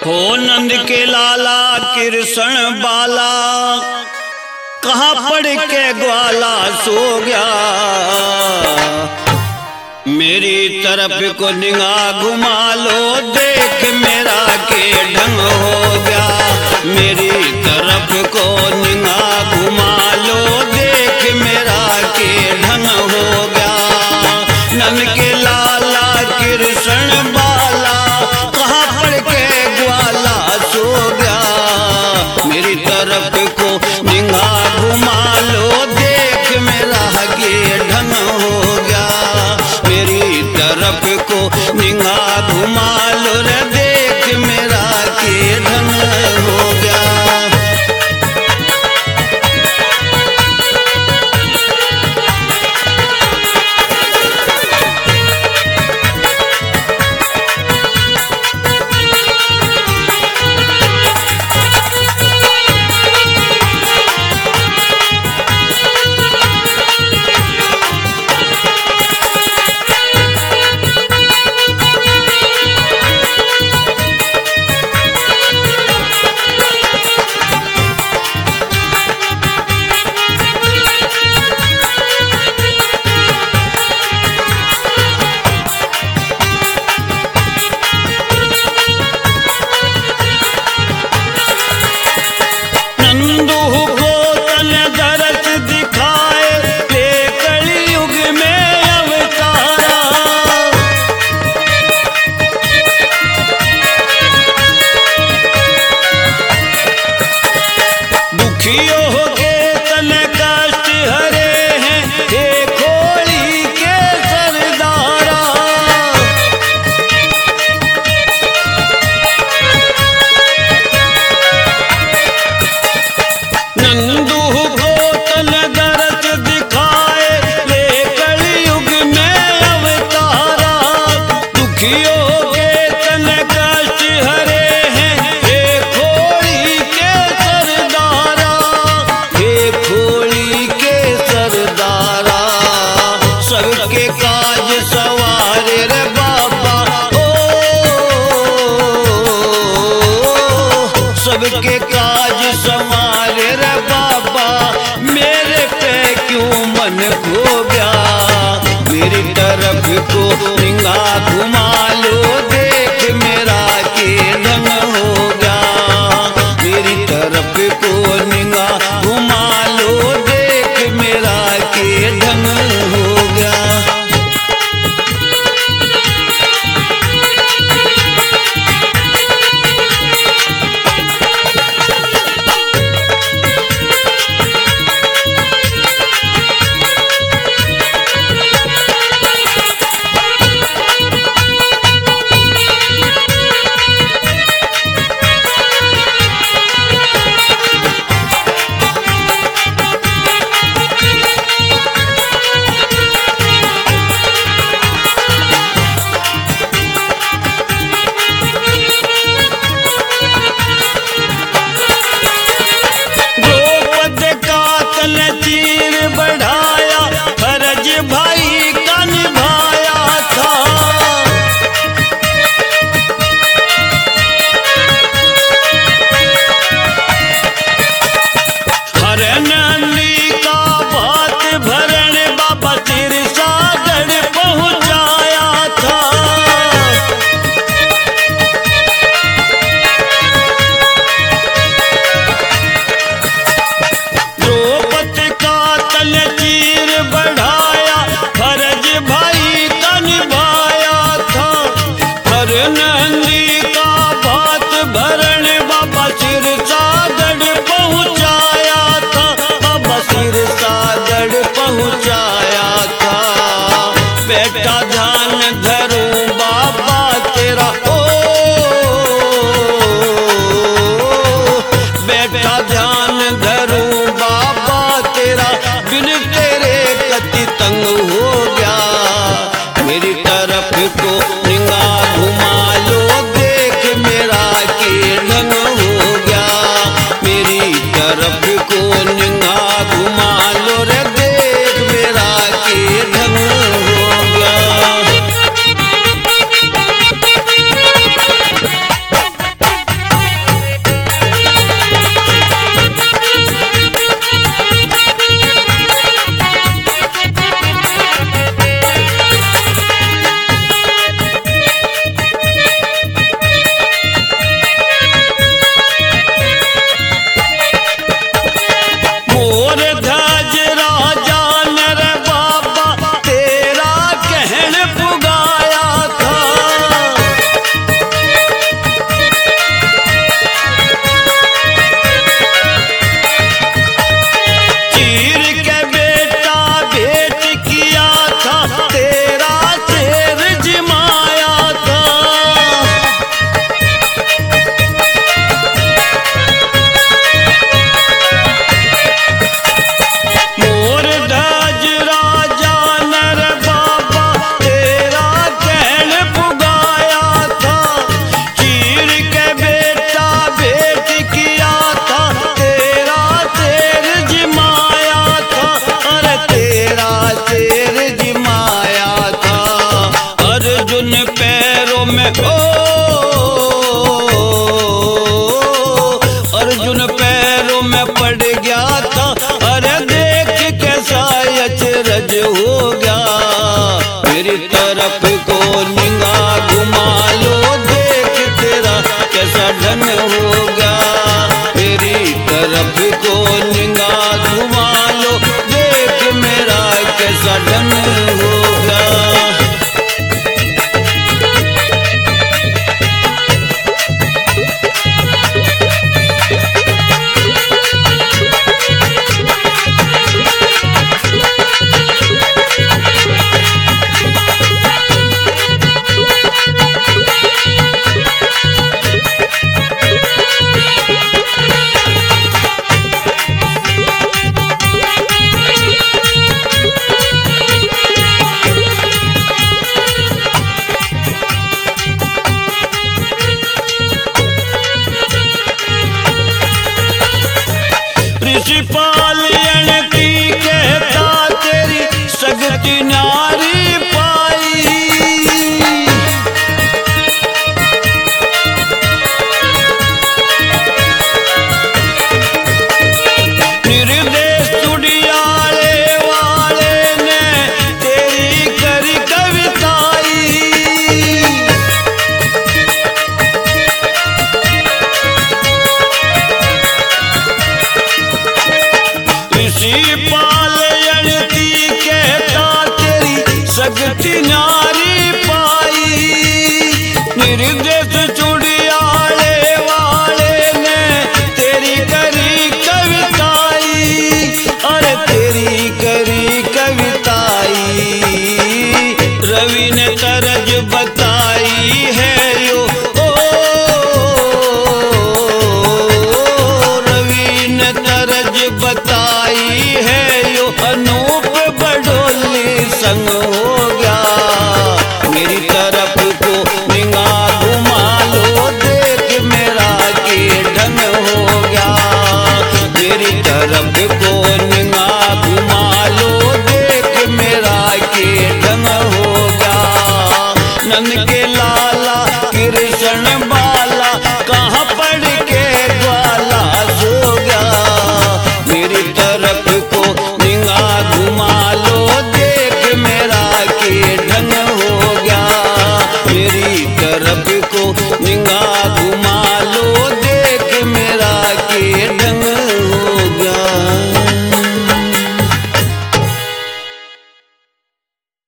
हो नंद के लाला कृष्ण बाला, कहाँ पड़ के ग्वाला सो गया। मेरी तरफ को निगाह घुमा लो, देख मेरा के ढंग हो गया। मेरी तरफ को निगाह घुमा लो, देख मेरा के ढंग हो गया। नंद के लाला कृष्ण बाला, कहाँ पड़ के ग्वाला सो गया। मेरी तरफ को निगाह घुमा लो, देख मेरा के ढंग हो गया। मेरी तरफ को निगाह घुमा लो रे, देख मेरा के ढंग हो गया। सबके काज संवारे रे बाबा, मेरे पे क्यों मन खो गया। मेरी तरफ को निगाह घुमा लो, देख मेरा के ढंग हो गया। मेरी तरफ को निगाह घुमा लो, देख मेरा के ढंग हो गया। पैरों में अर्जुन पैरों में पड़ गया था। अरे देख कैसा अचरज हो गया, मेरी तरफ को निगाह घुमा लो, देख तेरा कैसा ढंग हो गया। मेरी तरफ को निगाह घुमा लो, देख मेरा कैसा ढंग हो गया। ऋषिपाल अणति कहता तेरी सगती नारी पाई, निर्देश उड़ियाले वाले ने तेरी करी कविताई। ऋषिपाल अणति कहता तेरी सगती नारी पाई, निर्देश चुड़ियाले वाले ने तेरी करी कविताई। अरे तेरी करी कविताई रवि ने तरज बताई है यो, रवि ने तरज बताई है यो, अनूप बडोली संग हो गया। मेरी तरफ को निगाह घुमा लो, देख मेरा के ढंग हो गया। मेरी तरफ को निगाह घुमा लो, देख मेरा के ढंग हो गया। नंद के लाला कृष्ण बाला कहाँ पड़ के ग्वाला सो गया। मेरी तरफ को निगाह घुमा लो, देख मेरा के ढंग हो गया। मेरी तरफ को निगाह